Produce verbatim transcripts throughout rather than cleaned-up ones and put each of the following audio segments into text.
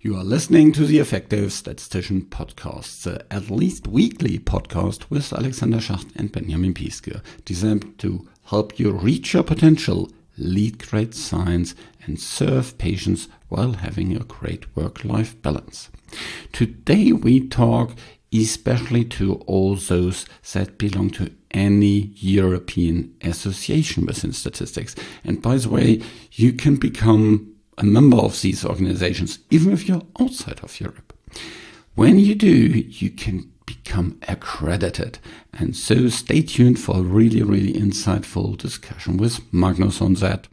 You are listening to the Effective Statistician Podcast, the at least weekly podcast with Alexander Schacht and Benjamin Piske, designed to help you reach your potential, lead great science, and serve patients while having a great work-life balance. Today we talk especially to all those that belong to any European association within statistics. And by the way, you can become a member of these organizations even if you're outside of Europe. When you do, you can become accredited. And so stay tuned for a really, really insightful discussion with Magnus on that.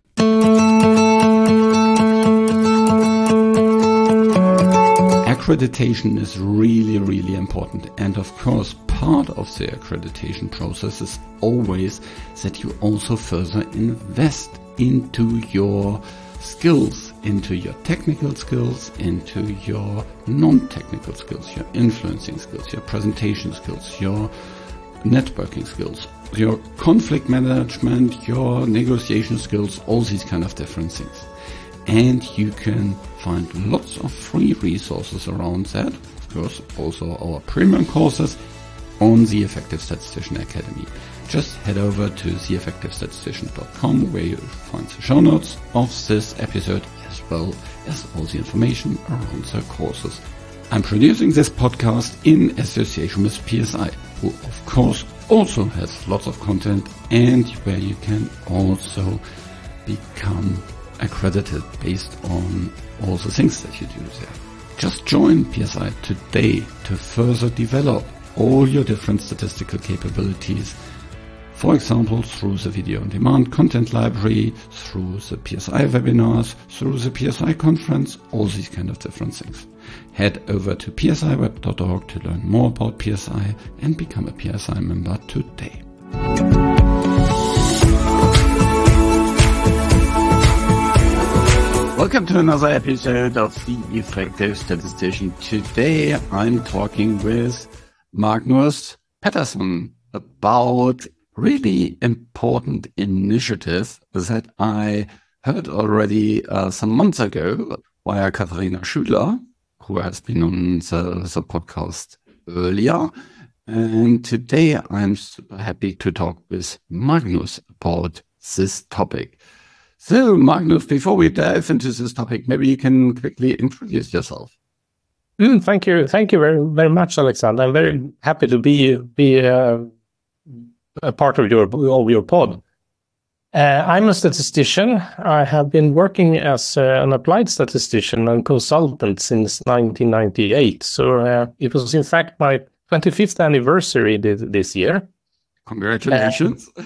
Accreditation is really, really important. And of course, part of the accreditation process is always that you also further invest into your skills, into your technical skills, into your non-technical skills, your influencing skills, your presentation skills, your networking skills, your conflict management, your negotiation skills, all these kind of different things. And you can find lots of free resources around that. Of course, also our premium courses on the Effective Statistician Academy. Just head over to the effective statistician dot com where you'll find the show notes of this episode as well as all the information around the courses. I'm producing this podcast in association with P S I, who of course also has lots of content and where you can also become accredited based on all the things that you do there. Just join P S I today to further develop all your different statistical capabilities. For example, through the video on demand content library, through the P S I webinars, through the P S I conference, all these kind of different things. Head over to p s i web dot org to learn more about P S I and become a P S I member today. Welcome to another episode of the Effective Statistician. Today I'm talking with Magnus Pettersson about really important initiative that I heard already uh, some months ago via Katharina Schüler, who has been on the, the podcast earlier. And today I'm super happy to talk with Magnus about this topic. So Magnus, before we dive into this topic, maybe you can quickly introduce yourself. Mm, thank you. Thank you very, very much, Alexander. I'm very happy to be, be uh, a part of your of your pod. Uh, I'm a statistician. I have been working as uh, an applied statistician and consultant since nineteen ninety-eight. So uh, it was in fact my twenty-fifth anniversary this, this year. Congratulations. Uh,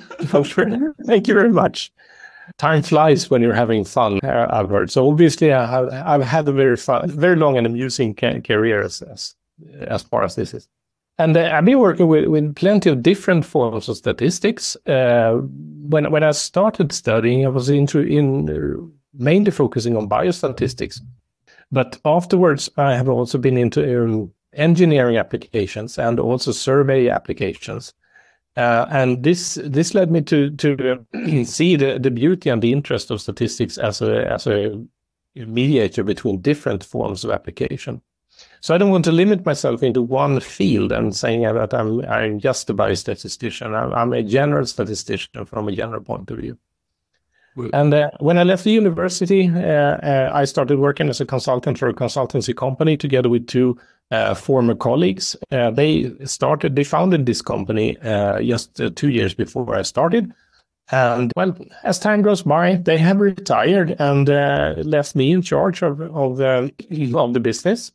thank you very much. Time flies when you're having fun, uh, I've heard. So obviously I have, I've had a very fun, very long and amusing ca- career as, as, as far as this is. And uh, I've been working with, with plenty of different forms of statistics. Uh, when when I started studying, I was into, in uh, mainly focusing on biostatistics. But afterwards, I have also been into um, engineering applications and also survey applications. Uh, and this this led me to to uh, see the, the beauty and the interest of statistics as a as a mediator between different forms of application. So I don't want to limit myself into one field and saying that I'm, I'm just a biostatistician. I'm, I'm a general statistician from a general point of view. Well, and uh, when I left the university, uh, uh, I started working as a consultant for a consultancy company together with two uh, former colleagues. Uh, they started, they founded this company uh, just uh, two years before I started. And well, as time goes by, they have retired and uh, left me in charge of of, uh, of the business.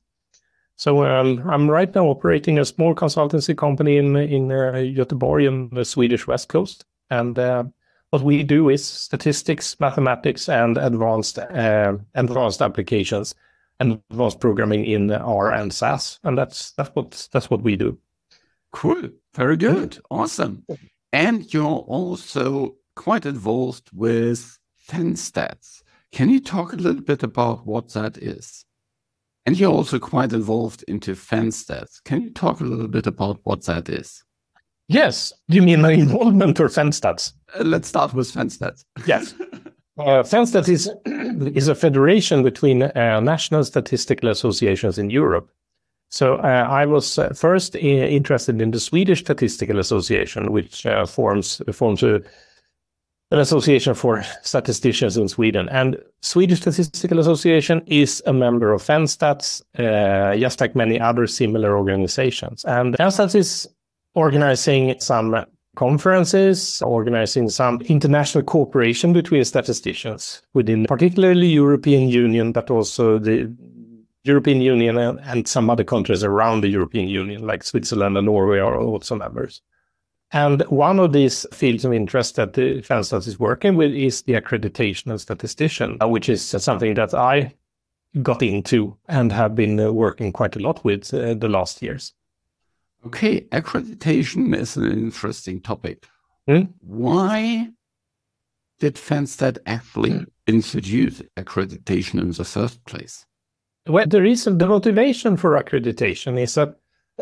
So um, I'm right now operating a small consultancy company in in uh, Göteborg in the Swedish West Coast. And uh, what we do is statistics, mathematics, and advanced uh, advanced applications, and advanced programming in R and S A S. And that's that's what that's what we do. Cool, very good, awesome. And you're also quite involved with FenStats. Can you talk a little bit about what that is? And you're also quite involved into FenStats. Can you talk a little bit about what that is? Yes. Do you mean my involvement or FenStats? Uh, let's start with FenStats. Yes. Uh, FENSTAT is, is a federation between uh, national statistical associations in Europe. So uh, I was uh, first I- interested in the Swedish Statistical Association, which uh, forms forms a, an association for statisticians in Sweden. And Swedish Statistical Association is a member of FENSTAT, uh, just like many other similar organizations. And FENSTAT is organizing some conferences, organizing some international cooperation between statisticians within particularly European Union, but also the European Union and, and some other countries around the European Union, like Switzerland and Norway, are also members. And one of these fields of interest that the FENSTAT is working with is the accreditation of statistician, which is something that I got into and have been working quite a lot with uh, the last years. Okay, accreditation is an interesting topic. Hmm? Why did FENSTAT actually introduce accreditation in the first place? Well, the reason, the motivation for accreditation is that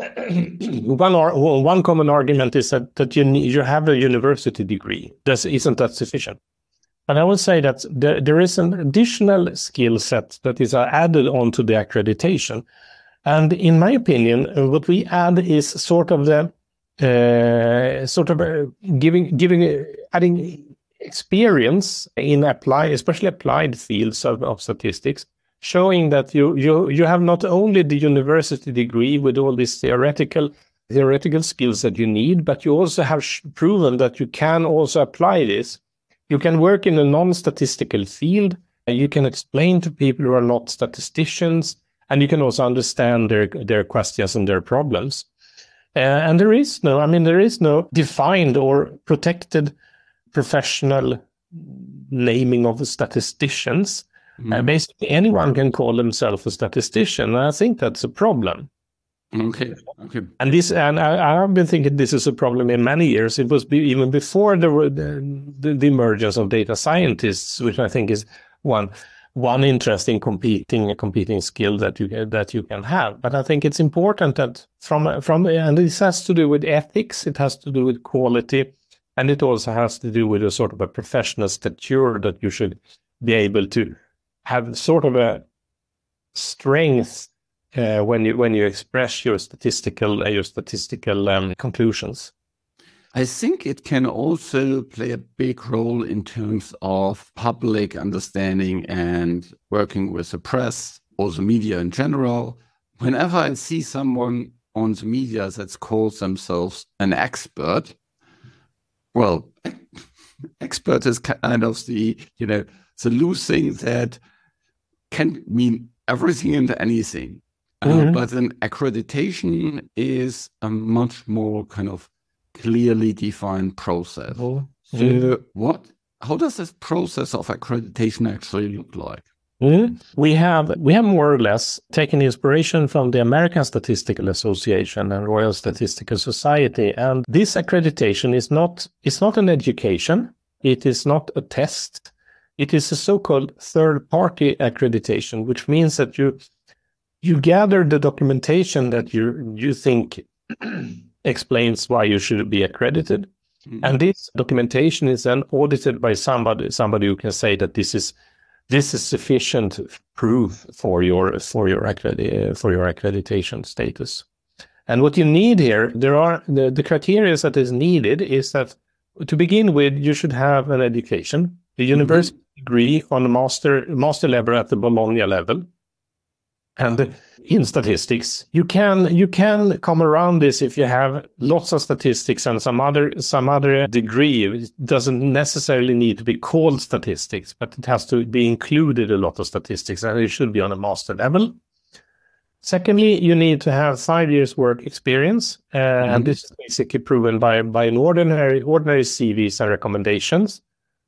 one or, one common argument is that, that you need, you have a university degree. That isn't that sufficient? And I would say that there, there is an additional skill set that is added onto the accreditation. And in my opinion, what we add is sort of the uh, sort of uh, giving giving uh, adding experience in apply, especially applied fields of, of statistics, showing that you you you have not only the university degree with all these theoretical theoretical skills that you need, but you also have sh- proven that you can also apply this. You can work in a non-statistical field, and you can explain to people who are not statisticians, and you can also understand their their questions and their problems. Uh, and there is no, I mean, there is no defined or protected professional naming of statisticians. Mm. Uh, basically, anyone can call themselves a statistician, and I think that's a problem. Okay. Okay. And this, and I, I've been thinking this is a problem in many years. It was be, even before there were the, the, the emergence of data scientists, which I think is one one interesting competing competing skill that you that you can have. But I think it's important that from from and this has to do with ethics. It has to do with quality, and it also has to do with a sort of a professional stature that you should be able to have sort of a strength uh, when you when you express your statistical uh, your statistical um, conclusions. I think it can also play a big role in terms of public understanding and working with the press or the media in general. Whenever I see someone on the media that calls themselves an expert, well, expert is kind of the, you know, the loose thing that can mean everything and anything. Mm-hmm. Uh, but an accreditation is a much more kind of clearly defined process. Oh, mm-hmm. So what, how does this process of accreditation actually look like? Mm-hmm. We have we have more or less taken inspiration from the American Statistical Association and Royal Statistical Society. And this accreditation is not it's not an education. It is not a test. It is a so-called third-party accreditation, which means that you you gather the documentation that you you think explains why you should be accredited. Mm-hmm. And this documentation is then audited by somebody, somebody who can say that this is this is sufficient proof for your for your accredi- for your accreditation status. And what you need here, there are the, the criteria that is needed is that to begin with, you should have an education, a university mm-hmm. degree on a master master level at the Bologna level. And in statistics, you can you can come around this if you have lots of statistics and some other some other degree. It doesn't necessarily need to be called statistics, but it has to be included a lot of statistics, and it should be on a master level. Secondly, you need to have five years work experience, uh, mm-hmm. and this is basically proven by by an ordinary ordinary C Vs and recommendations.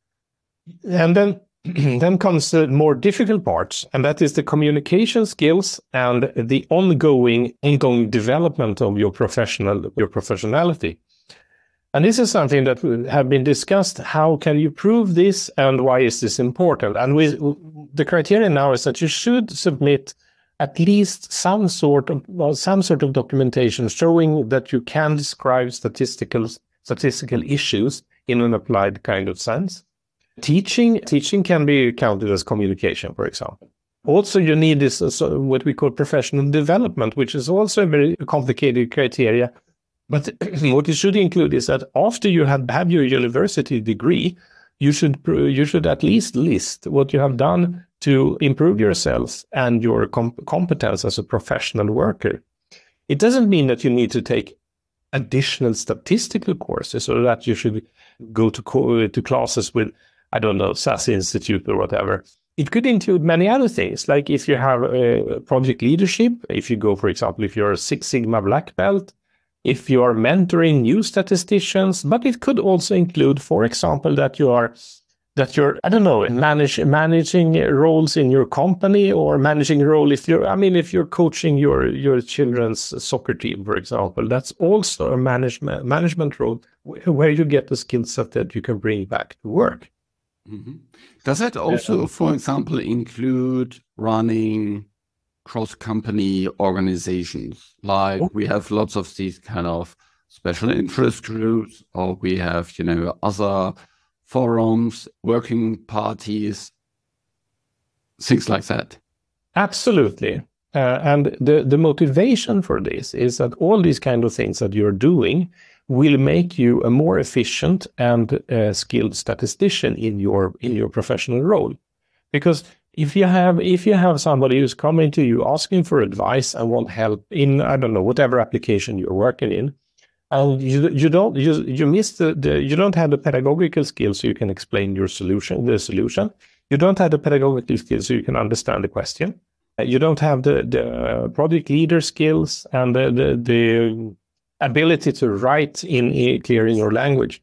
And then. Then comes the more difficult parts, and that is the communication skills and the ongoing, ongoing development of your professional, your professionality. And this is something that have been discussed. How can you prove this, and why is this important? And we, the criteria now is that you should submit at least some sort of well, some sort of documentation showing that you can describe statistical statistical issues in an applied kind of sense. Teaching, teaching can be counted as communication, for example. Also, you need this, uh, so what we call professional development, which is also a very complicated criteria. But what you should include is that after you have, have your university degree, you should you should at least list what you have done to improve yourself and your com- competence as a professional worker. It doesn't mean that you need to take additional statistical courses or that you should go to co- to classes with, I don't know, S A S Institute or whatever. It could include many other things, like if you have uh, project leadership, if you go, for example, if you're a Six Sigma black belt, if you are mentoring new statisticians, but it could also include, for example, that you are, that you're, I don't know, manage, managing roles in your company or managing a role if you're, I mean, if you're coaching your, your children's soccer team, for example, that's also a management, management role where you get the skill set that you can bring back to work. Mm-hmm. Does that also, for example, include running cross-company organizations? Like we have lots of these kind of special interest groups, or we have, you know, other forums, working parties, things like that. Absolutely. Uh, and the, the motivation for this is that all these kind of things that you're doing will make you a more efficient and uh, skilled statistician in your in your professional role. Because if you have if you have somebody who's coming to you asking for advice and want help in, I don't know, whatever application you're working in, and you you don't you you miss the, the you don't have the pedagogical skills so you can explain your solution the solution. You don't have the pedagogical skills so you can understand the question. You don't have the the project leader skills and the the, the ability to write in a clear in your language.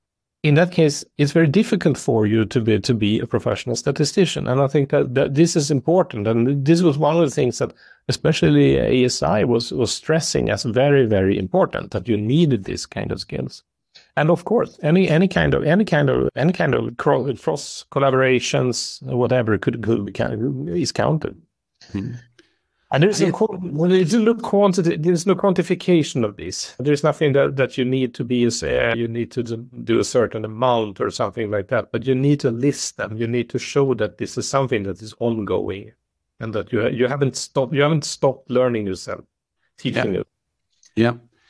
In that case, it's very difficult for you to be to be a professional statistician. And I think that, that this is important. And this was one of the things that especially A S I was, was stressing as very, very important, that you needed this kind of skills. And of course, any any kind of any kind of any kind of cross collaborations, whatever could, could be is counted. Hmm. And there's no, well, there's no quantity, there's no quantification of this. There's nothing that, that you need to be, uh, you need to do a certain amount or something like that, but you need to list them. You need to show that this is something that is ongoing and that you you haven't stopped, you haven't stopped learning yourself, teaching yeah. it. Yeah.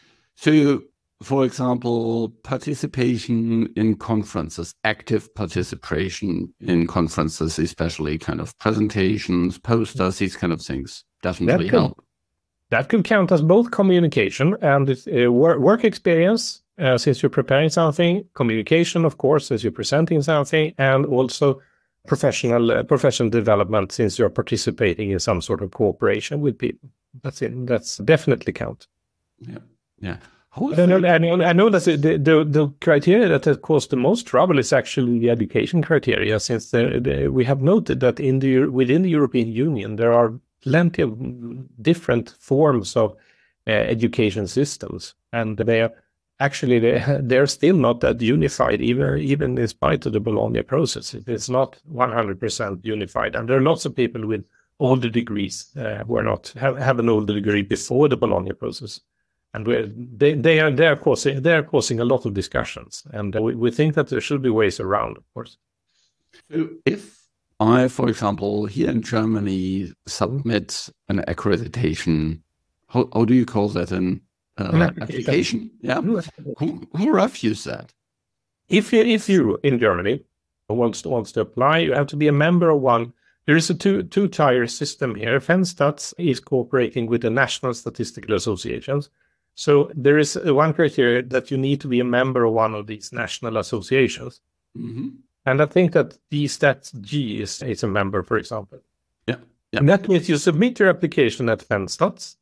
So, for example, participation in conferences, active participation in conferences, especially kind of presentations, posters, these kind of things. Definitely that could, help. That could count as both communication and uh, work, work experience, uh, since you're preparing something, communication, of course, as you're presenting something, and also professional uh, professional development, since you're participating in some sort of cooperation with people. That's it. That's definitely count. Yeah, yeah. I know, I know, I know that the, the the criteria that has caused the most trouble is actually the education criteria, since the, the, we have noted that in the within the European Union there are plenty of different forms of uh, education systems, and they are actually they, they're still not that unified, even even in spite of the Bologna process. It's not one hundred percent unified, and there are lots of people with older degrees uh, who are not have, have an older degree before the Bologna process, and we're, they they are they are causing they are causing a lot of discussions, and we, we think that there should be ways around, of course. So if I, for example, here in Germany, submit an accreditation. How, how do you call that? An, uh, an application? Yeah. Who, who reviews that? If you, if you in Germany wants to, wants to apply, you have to be a member of one. There is a two two tier system here. FENSTATS is cooperating with the National Statistical Associations. So there is one criteria that you need to be a member of one of these national associations. Mm-hmm. And I think that D STATS G is, is a member, for example. Yeah. yeah. And that means you submit your application at FENSTATS.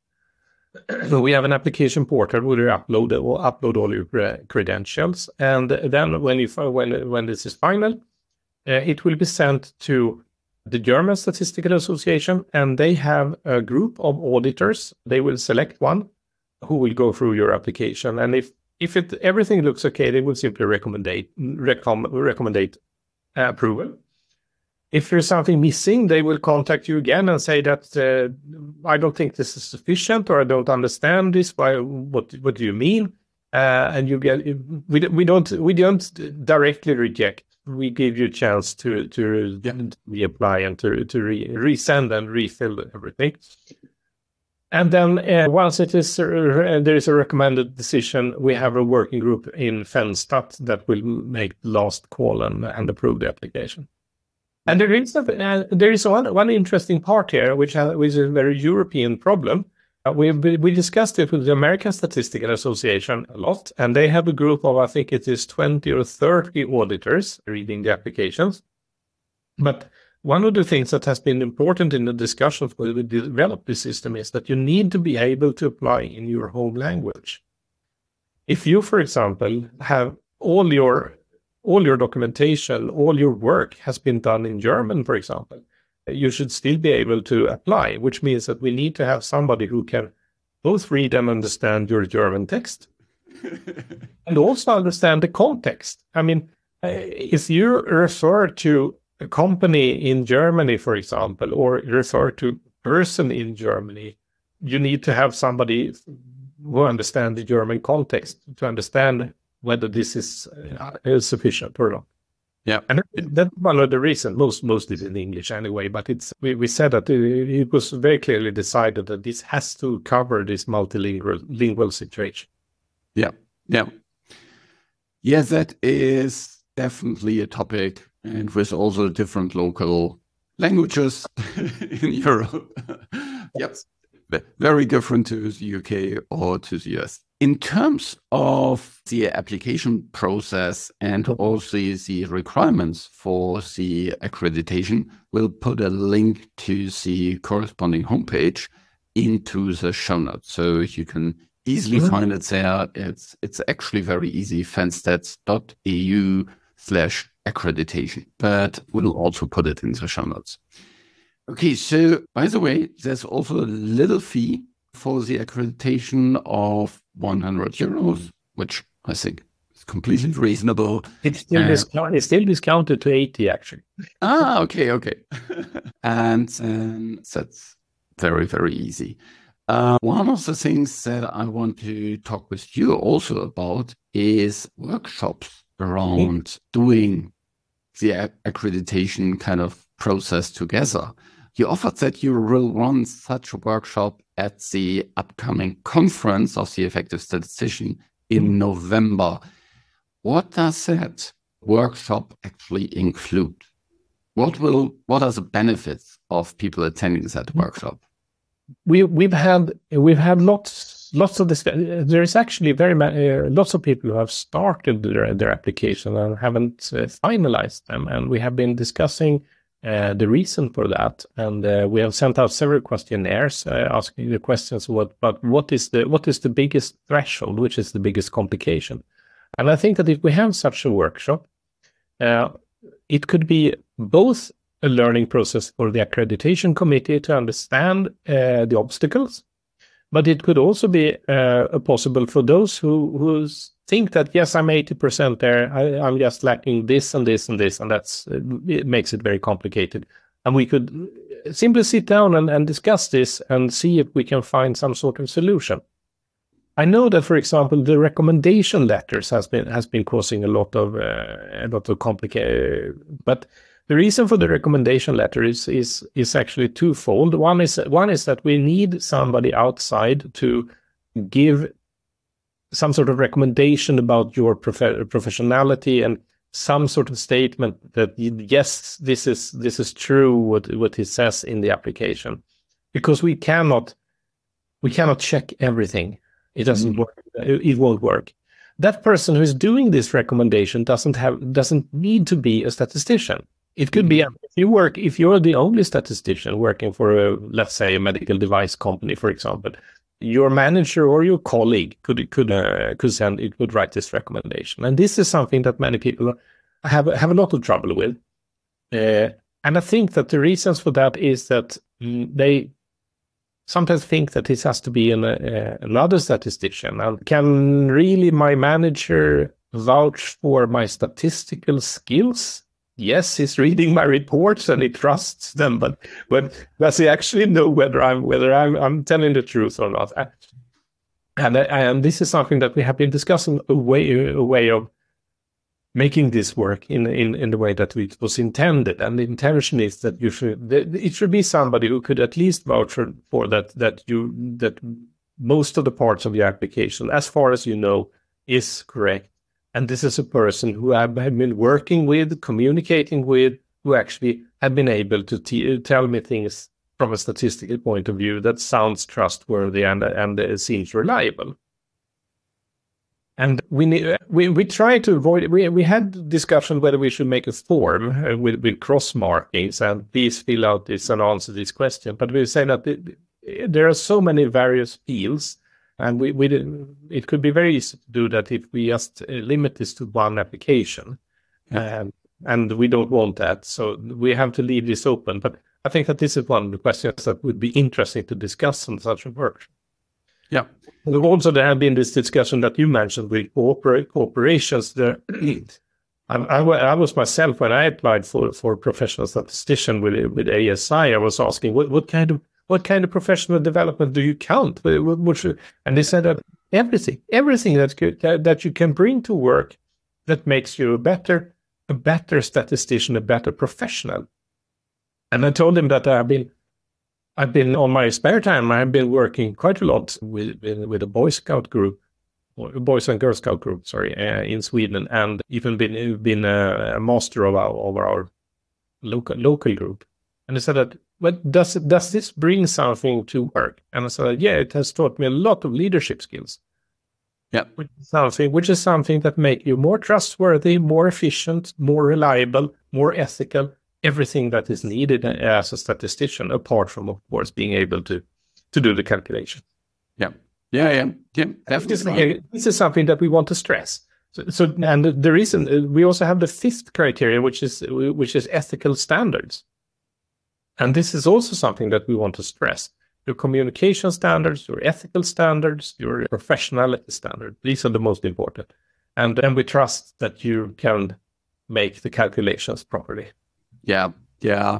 So we have an application portal where you upload or upload all your credentials, and then when you when when this is final, uh, it will be sent to the German Statistical Association, and they have a group of auditors. They will select one who will go through your application, and if if it everything looks okay, they will simply recommendate recomm, recommendate uh, approval. If there's something missing, they will contact you again and say that uh, I don't think this is sufficient, or I don't understand this. Why? What? What do you mean? Uh, and you get we we don't we don't directly reject we give you a chance to to Yeah. reapply and to to re- resend and refill everything. And then uh, once it is uh, there is a recommended decision, we have a working group in Fenstat that will make the last call and, and approve the application. And there is a, uh, there is one one interesting part here, which, has, which is a very European problem. Uh, we we discussed it with the American Statistical Association a lot, and they have a group of, I think it is twenty or thirty auditors reading the applications. But one of the things that has been important in the discussions when we develop this system is that you need to be able to apply in your home language. If you, for example, have all your all your documentation, all your work has been done in German, for example, you should still be able to apply, which means that we need to have somebody who can both read and understand your German text and also understand the context. I mean, if you refer to a company in Germany, for example, or refer to a person in Germany, you need to have somebody who understands the German context to understand whether this is, uh, is sufficient or not. Yeah, and that's one of the reasons. Most mostly in English anyway. But it's we, we said that it, it was very clearly decided that this has to cover this multilingual lingual situation. Yeah, yeah, yeah. That is definitely a topic, and with also different local languages in Europe. Yep, very different to the U K or to the U S. In terms of the application process and also the requirements for the accreditation, we'll put a link to the corresponding homepage into the show notes, so you can easily mm-hmm. find it there. It's it's actually very easy, fenstats dot e u slash accreditation, but we'll also put it in the show notes. Okay, so by the way, there's also a little fee for the accreditation of one hundred euros, which I think is completely reasonable. It's still, uh, discount, it's still discounted to eighty, actually. Ah, okay, okay. And um, that's very, very easy. Uh, one of the things that I want to talk with you also about is workshops around mm-hmm. doing the accreditation kind of process together. You offered that you will run such a workshop at the upcoming conference of the Effective Statistician in mm-hmm. November. What does that workshop actually include? What will what are the benefits of people attending that mm-hmm. workshop? We we've had we've had lots lots of this. There is actually very uh, lots of people who have started their their application and haven't uh, finalized them, and we have been discussing Uh, the reason for that, and uh, we have sent out several questionnaires uh, asking the questions. What, but what is the what is the biggest threshold? Which is the biggest complication? And I think that if we have such a workshop, uh, it could be both a learning process for the accreditation committee to understand uh, the obstacles, but it could also be uh, possible for those who who think that, yes, I'm eighty percent there, I, I'm just lacking this and this and this, and that's it makes it very complicated. And we could simply sit down and, and discuss this and see if we can find some sort of solution. I know that, for example, the recommendation letters has been has been causing a lot of uh, a lot of complicated. But the reason for the recommendation letter is is is actually twofold. One is one is that we need somebody outside to give some sort of recommendation about your prof- professionality and some sort of statement that yes, this is this is true what what he says in the application, because we cannot we cannot check everything. It doesn't mm. work. It won't work. That person who is doing this recommendation doesn't have doesn't need to be a statistician. It could mm. be if you work if you're the only statistician working for a, let's say, a medical device company, for example. Your manager or your colleague could could uh, could send it could write this recommendation, and this is something that many people have have a lot of trouble with. Uh, and I think that the reasons for that is that mm, they sometimes think that this has to be an, uh, another statistician. And can really my manager vouch for my statistical skills? Yes, he's reading my reports and he trusts them, but but does he actually know whether I'm whether I'm I'm telling the truth or not? And and this is something that we have been discussing a way a way of making this work in, in, in the way that it was intended. And the intention is that you should, it should be somebody who could at least vouch for, for that, that you, that most of the parts of your application, as far as you know, is correct. And this is a person who I've been working with, communicating with, who actually have been able to t- tell me things from a statistical point of view that sounds trustworthy and, and uh, seems reliable. And we need, we we try to avoid. We we had discussion whether we should make a form uh, with with cross markings and please fill out this and answer this question. But we say that it, there are so many various fields, and we we it could be very easy to do that if we just uh, limit this to one application, yeah. um, and we don't want that. So we have to leave this open. But I think that this is one of the questions that would be interesting to discuss on such a workshop. Yeah. Also, there have been this discussion that you mentioned with corporate corporations. There, I, I, I was myself when I applied for, for professional statistician with with A S I. I was asking what, what kind of what kind of professional development do you count? What, what should, and they said that everything, everything that could, that, that you can bring to work that makes you a better a better statistician, a better professional. And I told them that I've been. I've been on my spare time. I've been working quite a lot with with, with a Boy Scout group, or Boys and Girl Scout group, sorry, uh, in Sweden, and even been been a, a master of our of our local local group. And I said that, but does it, does this bring something to work? And I said, yeah, it has taught me a lot of leadership skills. Yeah, which is something which is something that make you more trustworthy, more efficient, more reliable, more ethical. Everything that is needed as a statistician, apart from, of course, being able to to do the calculation. Yeah, yeah, yeah, yeah. This, this is something that we want to stress. So, so, and the reason we also have the fifth criteria, which is which is ethical standards, and this is also something that we want to stress. Your communication standards, your ethical standards, your professionality standards. These are the most important, and then we trust that you can make the calculations properly. Yeah, yeah.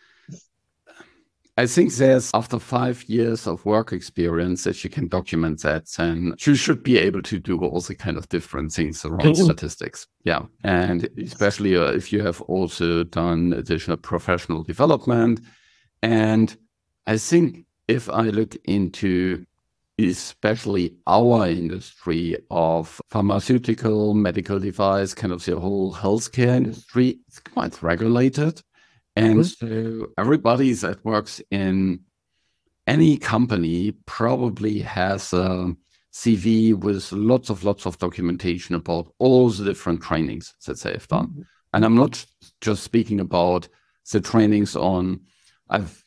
I think there's, after five years of work experience, that you can document that, and you should be able to do all the kind of different things around statistics. Yeah, and especially uh, if you have also done additional professional development. And I think if I look into especially our industry of pharmaceutical, medical device, kind of the whole healthcare industry, it's quite regulated. And so everybody that works in any company probably has a C V with lots of lots of documentation about all the different trainings that they've done. Mm-hmm. And I'm not just speaking about the trainings on, I've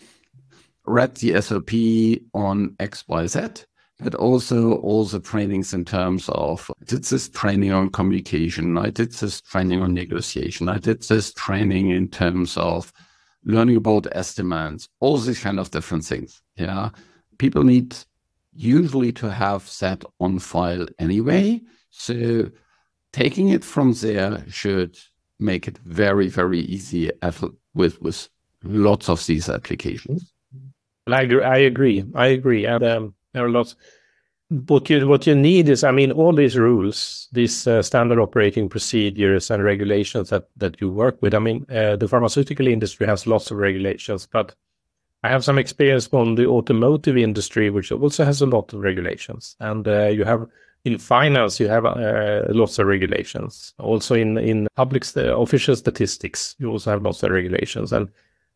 read the S O P on X Y Z, but also all the trainings in terms of, I did this training on communication, I did this training on negotiation, I did this training in terms of learning about estimates, all these kind of different things. Yeah, people need usually to have that on file anyway. So taking it from there should make it very, very easy with, with lots of these applications. I agree. I agree. I agree. And um, there are lots. What you what you need is, I mean, all these rules, these uh, standard operating procedures and regulations that that you work with. I mean, uh, the pharmaceutical industry has lots of regulations, but I have some experience from the automotive industry, which also has a lot of regulations. And uh, you have in finance, you have uh, lots of regulations. Also in in public st- official statistics, you also have lots of regulations. And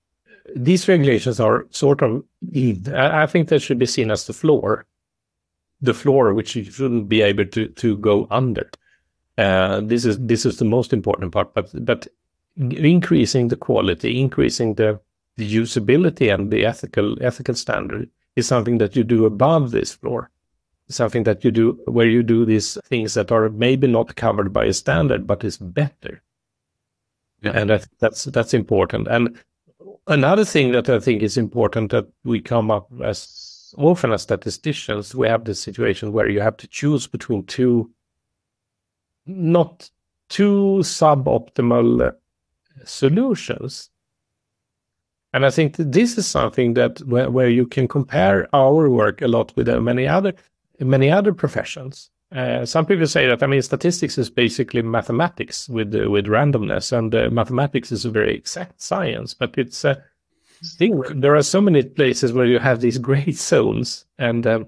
these regulations are sort of, I think they should be seen as the floor, the floor which you shouldn't be able to to go under. Uh, this is this is the most important part. But but increasing the quality, increasing the, the usability and the ethical ethical standard is something that you do above this floor. Something that you do where you do these things that are maybe not covered by a standard, but is better. Yeah. And that, that's that's important. And another thing that I think is important that we come up as often as statisticians, we have this situation where you have to choose between two, not two suboptimal solutions. And I think that this is something that where, where you can compare our work a lot with many other many other professions. Uh, some people say that, I mean, statistics is basically mathematics with uh, with randomness, and uh, mathematics is a very exact science, but it's a thing. There are so many places where you have these gray zones, and um,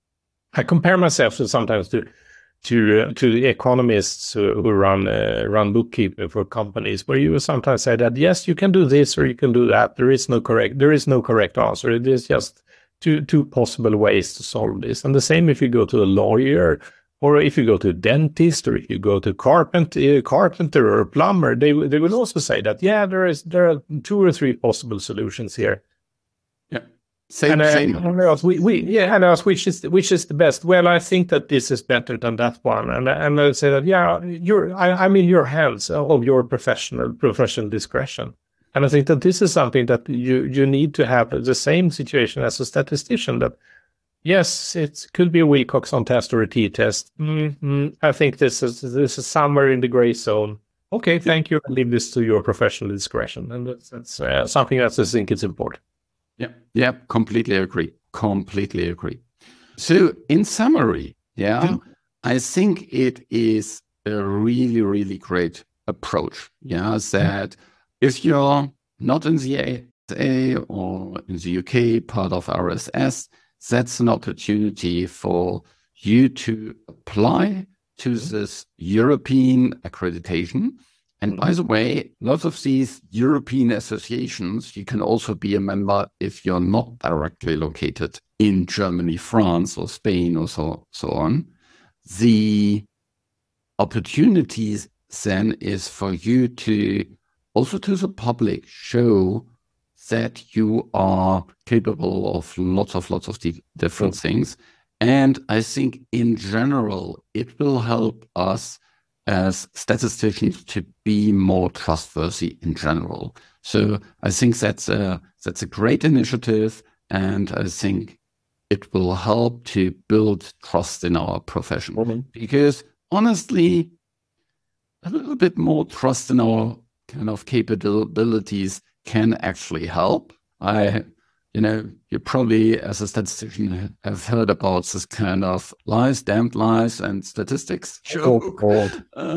I compare myself to sometimes to to uh, to the economists who, who run uh, run bookkeeping for companies, where you sometimes say that yes, you can do this or you can do that. There is no correct there is no correct answer. It is just two two possible ways to solve this. And the same if you go to a lawyer, or if you go to a dentist, or if you go to carpenter, uh, carpenter or a plumber, they they will also say that yeah, there is there are two or three possible solutions here. Yeah, same. And, uh, same. and we, we yeah, and ask which is which is the best. Well, I think that this is better than that one, and and I say that yeah, you're I, I'm in your hands of your professional professional discretion. And I think that this is something that you you need to have the same situation as a statistician. That yes, it could be a Wilcoxon test or a t-test. Mm-hmm. I think this is this is somewhere in the gray zone. Okay, thank you. I leave this to your professional discretion, and that's, that's uh, something that I think is important. Yeah, yeah, completely agree. Completely agree. So, in summary, yeah, yeah, I think it is a really, really great approach. Yeah, that if you're not in the A S A or in the U K, part of R S S, that's an opportunity for you to apply to this European accreditation. And by the way, lots of these European associations, you can also be a member if you're not directly located in Germany, France, or Spain, or so, so on. The opportunities then is for you to also to the public show that you are capable of lots of lots of di- different things. And I think in general, it will help us as statisticians to be more trustworthy in general. So I think that's a, that's a great initiative, and I think it will help to build trust in our profession. Mm-hmm. Because honestly, a little bit more trust in our kind of capabilities can actually help. I, you know, you probably as a statistician have heard about this kind of lies, damned lies, and statistics. Sure. Oh, uh,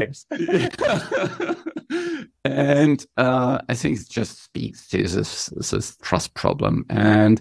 and uh, I think it just speaks to this, this trust problem. And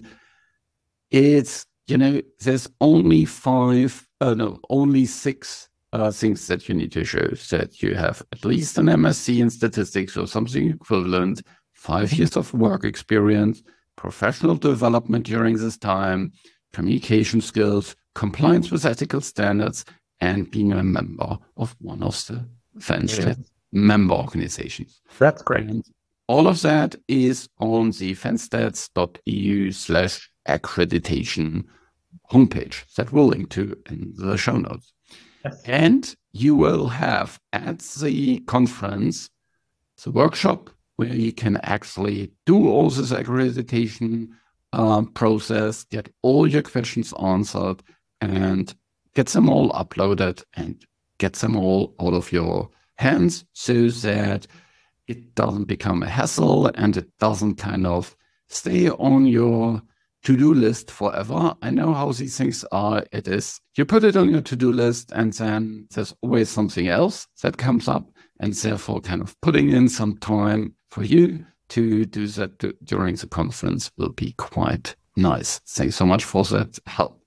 it's, you know, there's only five, uh, no, only six uh, things that you need to show, that you have at least an M S c in statistics or something equivalent, five years of work experience, professional development during this time, communication skills, compliance with ethical standards, and being a member of one of the FENSTAT yeah. member organizations. That's great. And all of that is on the fenstats.eu slash accreditation homepage that we'll link to in the show notes. Yes. And you will have at the conference the workshop where you can actually do all this accreditation um, process, get all your questions answered, and get them all uploaded and get them all out of your hands so that it doesn't become a hassle and it doesn't kind of stay on your to-do list forever. I know how these things are. It is, you put it on your to-do list and then there's always something else that comes up, and therefore kind of putting in some time for you to do that to, during the conference will be quite nice. Thanks so much for that help.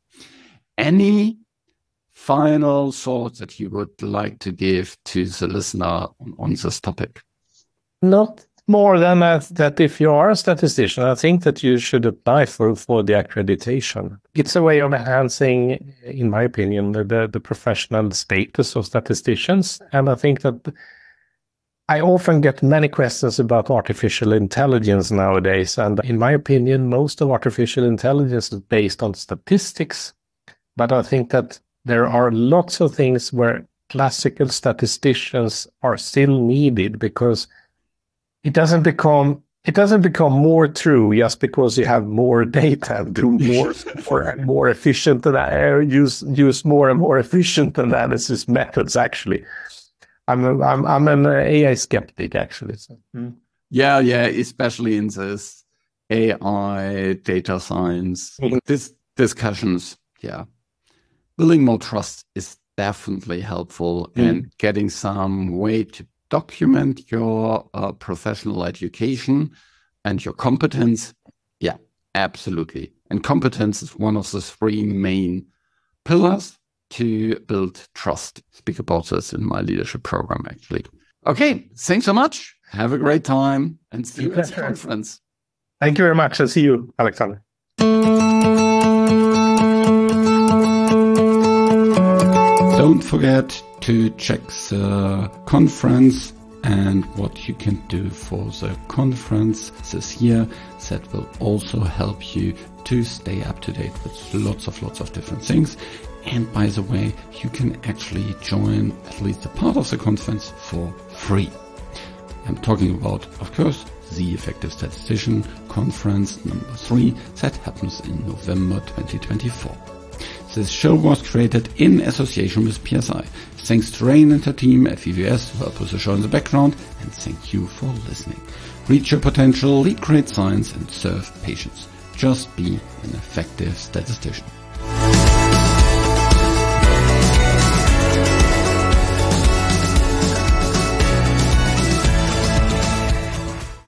Any final thoughts that you would like to give to the listener on, on this topic? Not more than that, that if you are a statistician, I think that you should apply for, for the accreditation. It's a way of enhancing, in my opinion, the, the, the professional status of statisticians. And I think that I often get many questions about artificial intelligence nowadays. And in my opinion, most of artificial intelligence is based on statistics. But I think that there are lots of things where classical statisticians are still needed, because it doesn't become it doesn't become more true just because you have more data and do more more, more efficient uh, use use more and more efficient analysis methods. Actually, I'm a, I'm I'm an A I skeptic actually. So. Mm. Yeah, yeah, especially in this A I data science mm-hmm. this discussions. Yeah, building more trust is definitely helpful. Mm. And getting some way to document your uh, professional education and your competence. Yeah, absolutely. And competence is one of the three main pillars to build trust. I speak about this in my leadership program, actually. Okay, thanks so much. Have a great time and see you at the conference. Thank you very much. I'll see you, Alexander. Don't forget to check the conference and what you can do for the conference this year. That will also help you to stay up to date with lots of lots of different things. And by the way, you can actually join at least a part of the conference for free. I'm talking about, of course, the Effective Statistician Conference number three that happens in November twenty twenty-four. This show was created in association with P S I. Thanks to Rain and her team at V V S who helped with the show in the background, and thank you for listening. Reach your potential, lead great science, and serve patients. Just be an effective statistician.